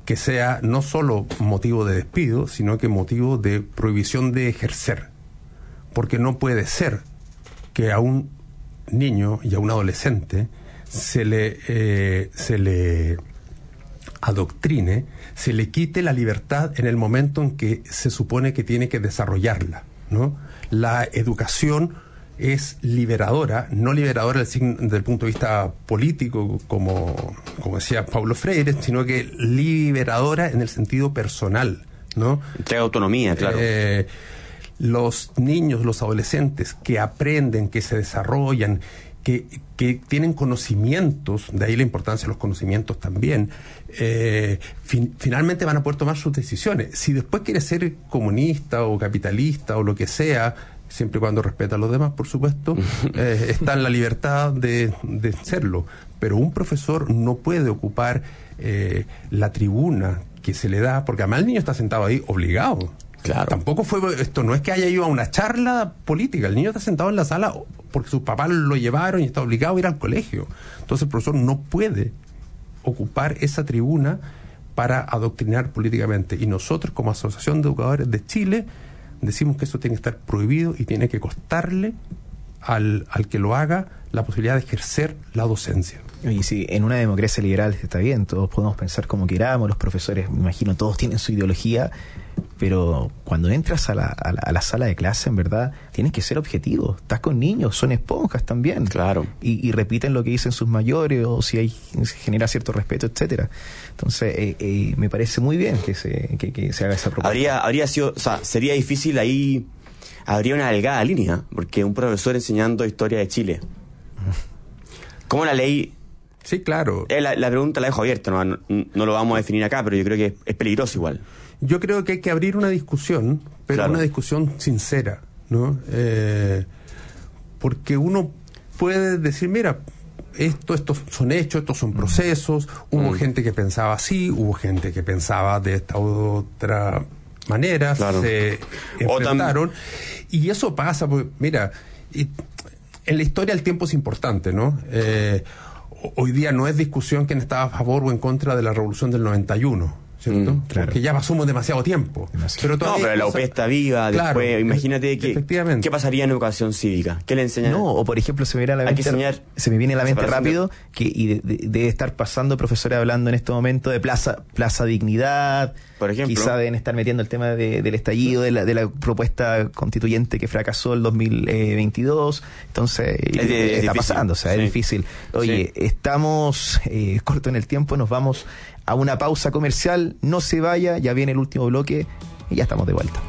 que sea no solo motivo de despido, sino que motivo de prohibición de ejercer. Porque no puede ser que a un niño y a un adolescente se le, eh, se le adoctrine, se le quite la libertad en el momento en que se supone que tiene que desarrollarla, ¿no? La educación es liberadora, no liberadora desde el punto de vista político, como, como decía Paulo Freire, sino que liberadora en el sentido personal, ¿no? Entrega autonomía, claro. Eh, los niños, los adolescentes que aprenden, que se desarrollan, que, que tienen conocimientos, de ahí la importancia de los conocimientos también, eh, fin, finalmente van a poder tomar sus decisiones. Si después quiere ser comunista o capitalista o lo que sea, siempre y cuando respeta a los demás, por supuesto, eh, está en la libertad de, de serlo. Pero un profesor no puede ocupar eh, la tribuna que se le da, porque además el niño está sentado ahí obligado. Claro. Tampoco fue, esto no es que haya ido a una charla política, el niño está sentado en la sala porque sus papás lo llevaron y está obligado a ir al colegio. Entonces el profesor no puede ocupar esa tribuna para adoctrinar políticamente. Y nosotros, como Asociación de Educadores de Chile, decimos que eso tiene que estar prohibido y tiene que costarle al, al que lo haga la posibilidad de ejercer la docencia. Y si en una democracia liberal está bien, todos podemos pensar como queramos, los profesores, me imagino, todos tienen su ideología, pero cuando entras a la, a la, a la sala de clase, en verdad, tienes que ser objetivo. Estás con niños, son esponjas también. Claro. Y, y repiten lo que dicen sus mayores, o si hay se genera cierto respeto, etcétera. Entonces, eh, eh, me parece muy bien que se, que, que se haga esa propuesta. Habría, habría sido, o sea, sería difícil ahí, habría una delgada línea, porque un profesor enseñando historia de Chile. ¿Cómo la ley? Sí, claro. Eh, la, la pregunta la dejo abierta, ¿no? No, no lo vamos a definir acá, pero yo creo que es, es peligroso igual. Yo creo que hay que abrir una discusión, pero Claro. una discusión sincera, ¿no? Eh, porque uno puede decir, mira, esto, estos son hechos, estos son procesos, hubo Mm. gente que pensaba así, hubo gente que pensaba de esta u otra manera, Claro. se O tam- enfrentaron, y eso pasa, porque, mira, y, en la historia el tiempo es importante, ¿no? Eh, hoy día no es discusión quién estaba a favor o en contra de la revolución del noventa y uno, ¿cierto? Mm, claro. Porque ya pasamos demasiado tiempo. Demasiado. Pero No, todavía pero la hay U P cosas- está viva, Claro, después, imagínate que, efectivamente. qué pasaría en educación cívica, qué le enseñan. No, o por ejemplo, se me viene a la Hay que mente, enseñar se me viene a la mente separación de- rápido que y de- de- debe estar pasando profesores hablando en este momento de Plaza Plaza Dignidad, Por ejemplo. quizá deben estar metiendo el tema de- del estallido, de la, de la propuesta constituyente que fracasó el dos mil veintidós, entonces Es de- eh, es está difícil. pasando, o sea, Sí. es difícil. Oye, Sí. estamos eh, corto en el tiempo, nos vamos a una pausa comercial, no se vaya, ya viene el último bloque y ya estamos de vuelta.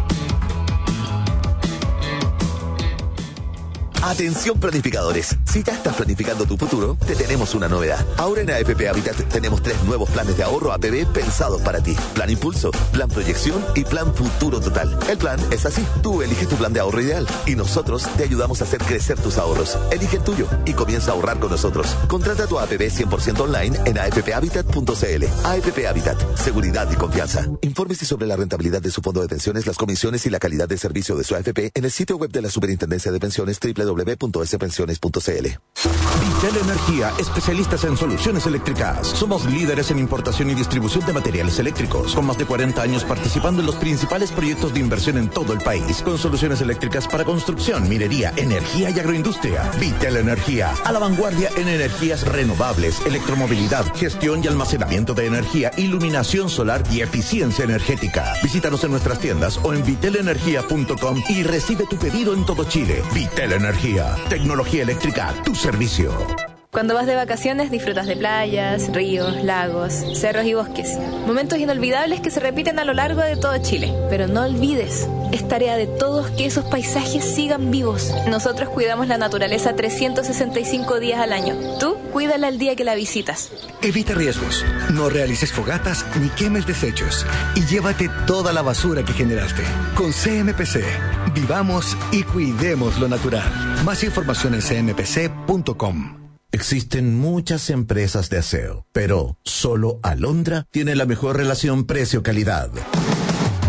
Atención planificadores, si ya estás planificando tu futuro, te tenemos una novedad. Ahora en A F P Habitat tenemos tres nuevos planes de ahorro A P B pensados para ti. Plan Impulso, Plan Proyección y Plan Futuro Total. El plan es así, tú eliges tu plan de ahorro ideal y nosotros te ayudamos a hacer crecer tus ahorros. Elige el tuyo y comienza a ahorrar con nosotros. Contrata tu A P B cien por ciento online en a f p habitat punto c l. A F P Habitat, seguridad y confianza. Infórmese sobre la rentabilidad de su fondo de pensiones, las comisiones y la calidad de servicio de su A F P en el sitio web de la Superintendencia de Pensiones doble u doble u doble u punto s pensiones punto c l. Vitel Energía, especialistas en soluciones eléctricas. Somos líderes en importación y distribución de materiales eléctricos, con más de cuarenta años participando en los principales proyectos de inversión en todo el país, con soluciones eléctricas para construcción, minería, energía y agroindustria. Vitel Energía, a la vanguardia en energías renovables, electromovilidad, gestión y almacenamiento de energía, iluminación solar y eficiencia energética. Visítanos en nuestras tiendas o en vitel energía punto com y recibe tu pedido en todo Chile. Vitel Energía, tecnología eléctrica a tu servicio. Cuando vas de vacaciones disfrutas de playas, ríos, lagos, cerros y bosques. Momentos inolvidables que se repiten a lo largo de todo Chile. Pero no olvides, es tarea de todos que esos paisajes sigan vivos. Nosotros cuidamos la naturaleza trescientos sesenta y cinco días al año. Tú, cuídala el día que la visitas. Evita riesgos, no realices fogatas ni quemes desechos y llévate toda la basura que generaste. Con C M P C, vivamos y cuidemos lo natural. Más información en c m p c punto com. Existen muchas empresas de aseo, pero solo Alondra tiene la mejor relación precio-calidad.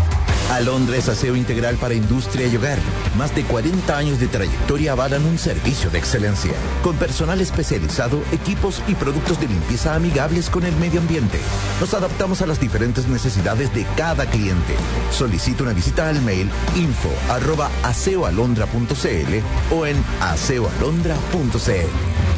Alondra es aseo integral para industria y hogar. Más de cuarenta años de trayectoria avalan un servicio de excelencia. Con personal especializado, equipos y productos de limpieza amigables con el medio ambiente. Nos adaptamos a las diferentes necesidades de cada cliente. Solicita una visita al mail info arroba aseoalondra punto cl o en aseoalondra punto cl.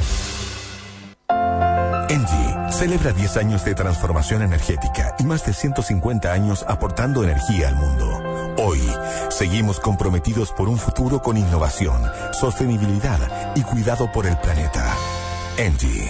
Engie celebra diez años de transformación energética y más de ciento cincuenta años aportando energía al mundo. Hoy, seguimos comprometidos por un futuro con innovación, sostenibilidad y cuidado por el planeta. Engie.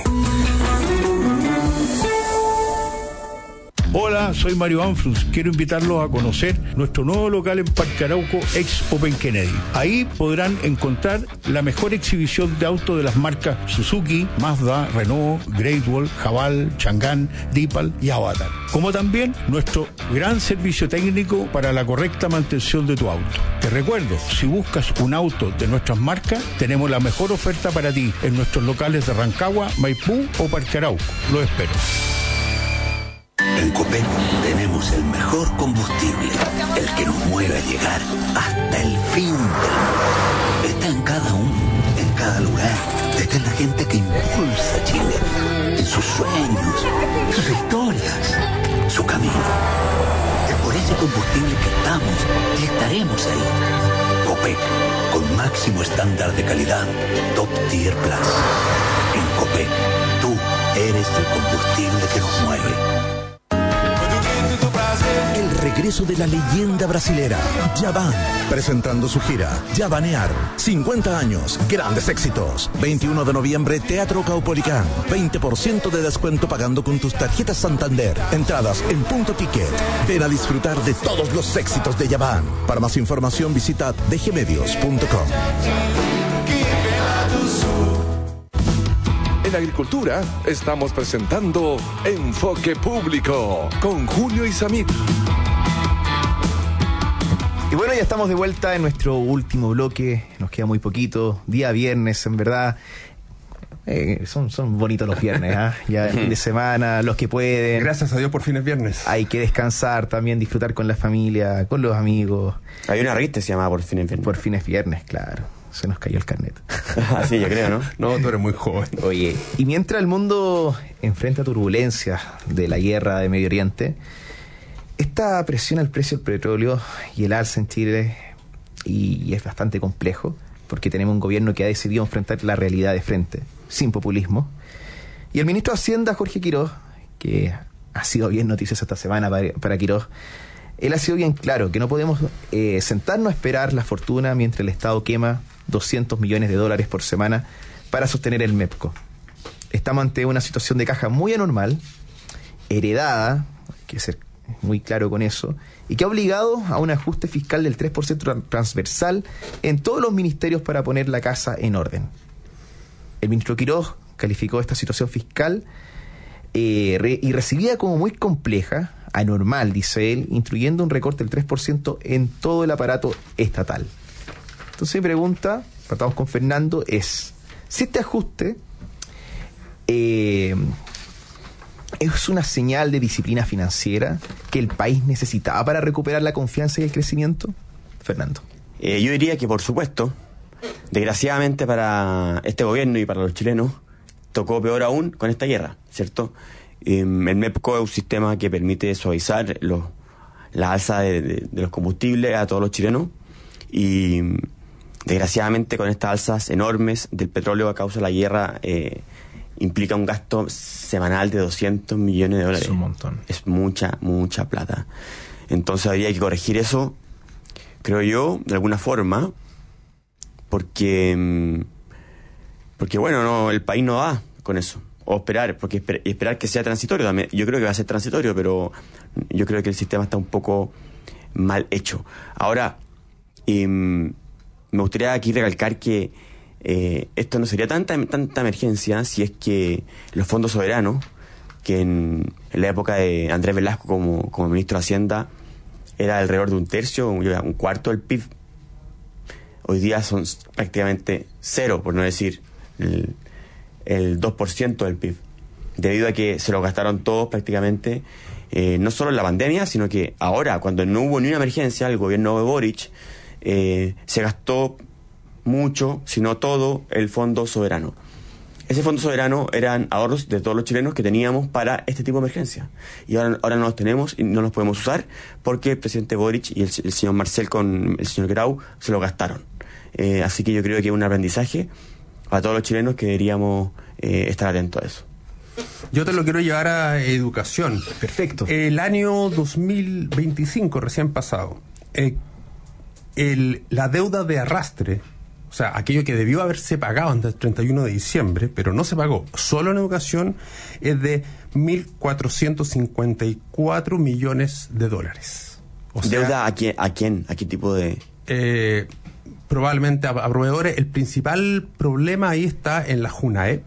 Hola, soy Mario Anfrus. Quiero invitarlos a conocer nuestro nuevo local en Parque Arauco, ex Open Kennedy. Ahí podrán encontrar la mejor exhibición de autos de las marcas Suzuki, Mazda, Renault, Great Wall, Haval, Chang'an, Deepal y Avatar. Como también nuestro gran servicio técnico para la correcta mantención de tu auto. Te recuerdo, si buscas un auto de nuestras marcas, tenemos la mejor oferta para ti en nuestros locales de Rancagua, Maipú o Parque Arauco. Lo espero. En Copec tenemos el mejor combustible, el que nos mueve a llegar hasta el fin del mundo. Está en cada uno, en cada lugar. Está en la gente que impulsa a Chile, en sus sueños, sus historias, su camino. Es por ese combustible que estamos y estaremos ahí. Copec, con máximo estándar de calidad, Top Tier Plus. En Copec, tú eres el combustible que nos mueve. El regreso de la leyenda brasilera, Djavan, presentando su gira Djavanear, cincuenta años, grandes éxitos. veintiuno de noviembre, Teatro Caupolicán, veinte por ciento de descuento pagando con tus tarjetas Santander. Entradas en Punto Ticket. Ven a disfrutar de todos los éxitos de Djavan. Para más información visita d g medios punto com. En Agricultura estamos presentando Enfoque Público con Julio Isamit. Y bueno, ya estamos de vuelta en nuestro último bloque. Nos queda muy poquito. Día viernes, en verdad. Eh, son, son bonitos los viernes, ¿eh? Ya el fin de semana, los que pueden. Gracias a Dios por fines viernes. Hay que descansar también, disfrutar con la familia, con los amigos. Hay una revista que se llama Por fines viernes. Por fines viernes, claro. Se nos cayó el carnet. Ah, sí, yo creo, ¿no? No, tú eres muy joven. Oye, y mientras el mundo enfrenta turbulencias de la guerra de Medio Oriente, esta presión al precio del petróleo y el alza en Chile y, y es bastante complejo, porque tenemos un gobierno que ha decidido enfrentar la realidad de frente, sin populismo. Y el ministro de Hacienda, Jorge Quiroz, que ha sido bien noticias esta semana para, para Quiroz, él ha sido bien claro que no podemos eh, sentarnos a esperar la fortuna mientras el Estado quema doscientos millones de dólares por semana para sostener el MEPCO. Estamos ante una situación de caja muy anormal, heredada, hay que ser muy claro con eso, y que ha obligado a un ajuste fiscal del tres por ciento transversal en todos los ministerios para poner la casa en orden. El ministro Quiroz calificó esta situación fiscal eh, re, y recibida como muy compleja, anormal, dice él, instruyendo un recorte del tres por ciento en todo el aparato estatal. Entonces mi pregunta, partamos con Fernando, es si este ajuste eh, es una señal de disciplina financiera que el país necesitaba para recuperar la confianza y el crecimiento. Fernando. Eh, yo diría que por supuesto, desgraciadamente para este gobierno y para los chilenos, tocó peor aún con esta guerra, ¿cierto? Eh, el MEPCO es un sistema que permite suavizar los, la alza de, de, de los combustibles a todos los chilenos y desgraciadamente con estas alzas enormes del petróleo a causa de la guerra eh, implica un gasto semanal de doscientos millones de dólares. Es un montón. Es mucha, mucha plata. Entonces habría que corregir eso, creo yo, de alguna forma, porque, porque bueno, no, el país no da con eso. O esperar, porque esper, esperar que sea transitorio también. Yo creo que va a ser transitorio, pero yo creo que el sistema está un poco mal hecho. Ahora, eh, me gustaría aquí recalcar que eh, esto no sería tanta tanta emergencia si es que los fondos soberanos, que en, en la época de Andrés Velasco como, como ministro de Hacienda era alrededor de un tercio, un, un cuarto del P I B, hoy día son prácticamente cero, por no decir el, el dos por ciento del P I B. debido a que se lo gastaron todos prácticamente, eh, no solo en la pandemia, sino que ahora, cuando no hubo ni una emergencia, el gobierno de Boric eh, se gastó mucho, si no todo, el fondo soberano. Ese fondo soberano eran ahorros de todos los chilenos que teníamos para este tipo de emergencia. Y ahora, ahora no los tenemos y no los podemos usar porque el presidente Boric y el, el señor Marcel con el señor Grau se lo gastaron. Eh, así que yo creo que es un aprendizaje a todos los chilenos que deberíamos eh, estar atentos a eso. Yo te lo quiero llevar a educación. Perfecto. El año dos mil veinticinco, recién pasado, eh, el, la deuda de arrastre, o sea, aquello que debió haberse pagado antes del treinta y uno de diciembre, pero no se pagó, solo en educación, es de mil cuatrocientos cincuenta y cuatro millones de dólares. O sea, ¿deuda a quién? ¿A quién? ¿A qué tipo de...? Eh, probablemente a, a proveedores. El principal problema ahí está en la JUNAEP.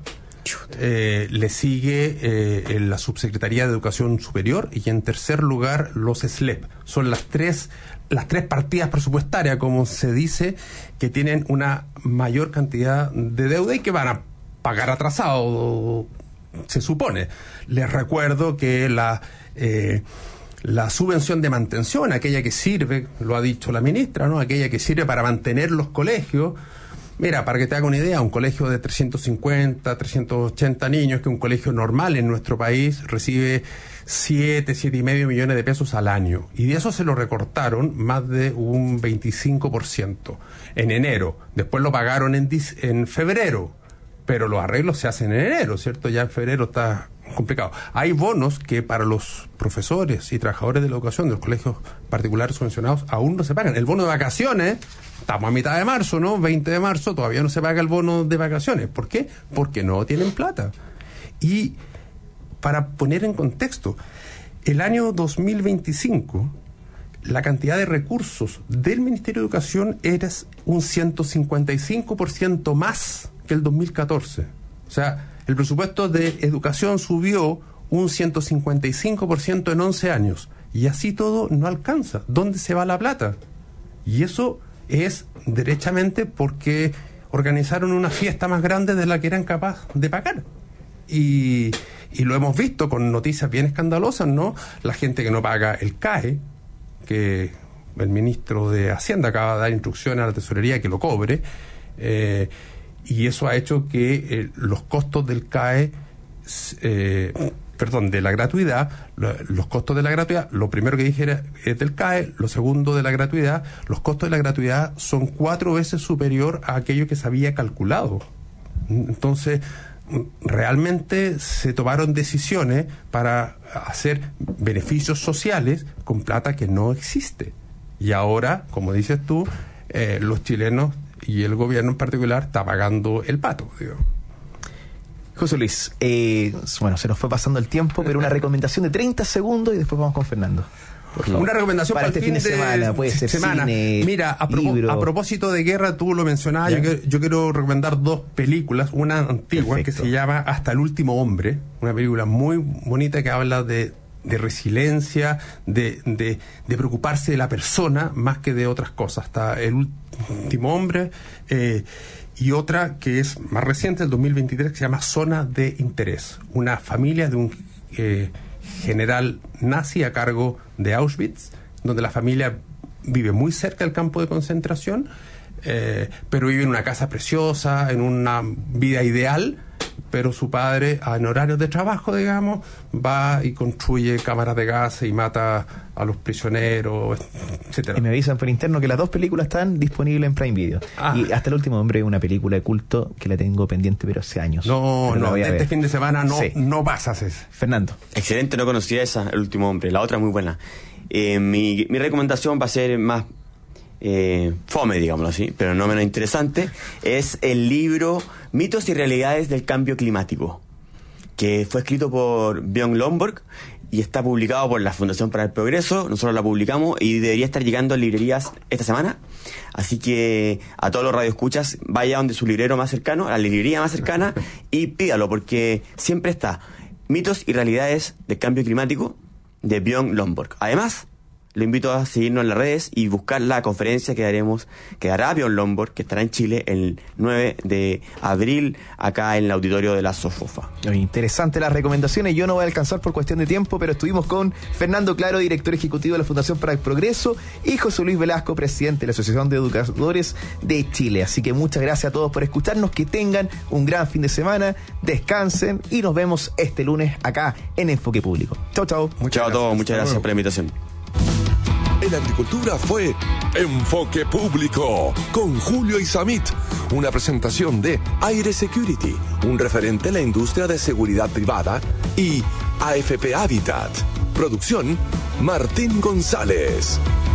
Eh, le sigue eh, en la Subsecretaría de Educación Superior y en tercer lugar los S L E P. Son las tres las tres partidas presupuestarias, como se dice, que tienen una mayor cantidad de deuda y que van a pagar atrasado, se supone. Les recuerdo que la eh, la subvención de mantención, aquella que sirve, lo ha dicho la ministra, ¿no? Aquella que sirve para mantener los colegios. Mira, para que te haga una idea, un colegio de trescientos cincuenta, trescientos ochenta niños, que un colegio normal en nuestro país recibe siete, siete y medio millones de pesos al año. Y de eso se lo recortaron más de un veinticinco por ciento en enero. Después lo pagaron en, en febrero, pero los arreglos se hacen en enero, ¿cierto? Ya en febrero está complicado. Hay bonos que para los profesores y trabajadores de la educación de los colegios particulares subvencionados aún no se pagan. El bono de vacaciones, estamos a mitad de marzo, ¿no? veinte de marzo, todavía no se paga el bono de vacaciones. ¿Por qué? Porque no tienen plata. Y para poner en contexto, el año dos mil veinticinco, la cantidad de recursos del Ministerio de Educación era un ciento cincuenta y cinco por ciento más que el dos mil catorce. O sea, el presupuesto de educación subió un ciento cincuenta y cinco por ciento en once años. Y así todo no alcanza. ¿Dónde se va la plata? Y eso es derechamente porque organizaron una fiesta más grande de la que eran capaces de pagar. Y, y lo hemos visto con noticias bien escandalosas, ¿no? La gente que no paga el C A E, que el ministro de Hacienda acaba de dar instrucciones a la tesorería que lo cobre, eh, y eso ha hecho que eh, los costos del C A E, eh, perdón, de la gratuidad, lo, los costos de la gratuidad, lo primero que dije era, es del C A E, lo segundo de la gratuidad, los costos de la gratuidad son cuatro veces superior a aquello que se había calculado. Entonces, realmente se tomaron decisiones para hacer beneficios sociales con plata que no existe. Y ahora, como dices tú, eh, los chilenos y el gobierno en particular está pagando el pato, digo. José Luis, eh, bueno, se nos fue pasando el tiempo, pero una recomendación de treinta segundos y después vamos con Fernando. Una recomendación para, para este fin de, de semana, puede ser semana. Cine, Mira, a, pro, a propósito de guerra, tú lo mencionabas, yo, yo quiero recomendar dos películas, una antigua Perfecto. que se llama Hasta el último hombre, una película muy bonita que habla de, de resiliencia, de, de, de preocuparse de la persona más que de otras cosas. Hasta el último hombre, eh, y otra que es más reciente, del dos mil veintitrés, que se llama Zona de Interés, una familia de un eh, general nazi a cargo de Auschwitz, donde la familia vive muy cerca del campo de concentración, eh, pero vive en una casa preciosa, en una vida ideal, pero su padre, en horarios de trabajo, digamos, va y construye cámaras de gas y mata a los prisioneros, etcétera. Y me avisan por interno que las dos películas están disponibles en Prime Video. Ah. Y Hasta el último hombre es una película de culto que la tengo pendiente, pero hace años. No, no, este ver. fin de semana no, sí. no pasas eso. Fernando. Excelente, no conocía esa, El último hombre. La otra muy buena. Eh, mi, mi recomendación va a ser más eh, fome, digámoslo así, pero no menos interesante. Es el libro Mitos y realidades del cambio climático, que fue escrito por Björn Lomborg y está publicado por la Fundación para el Progreso. Nosotros la publicamos y debería estar llegando a librerías esta semana. Así que a todos los radioescuchas, vaya donde su librero más cercano, a la librería más cercana, y pídalo, porque siempre está Mitos y realidades del cambio climático de Björn Lomborg. Además, lo invito a seguirnos en las redes y buscar la conferencia que daremos, que dará Bjorn Lomborg, que estará en Chile el nueve de abril, acá en el auditorio de la SOFOFA. Interesante las recomendaciones, yo no voy a alcanzar por cuestión de tiempo, pero estuvimos con Fernando Claro, director ejecutivo de la Fundación para el Progreso, y José Luis Velasco, presidente de la Asociación de Educadores de Chile. Así que muchas gracias a todos por escucharnos, que tengan un gran fin de semana, descansen y nos vemos este lunes acá en Enfoque Público. Chao, chao. Chao a todos, muchas gracias por la invitación. En agricultura fue Enfoque Público con Julio Isamit, una presentación de Aire Security, un referente en la industria de seguridad privada, y A F P Habitat. Producción Martín González.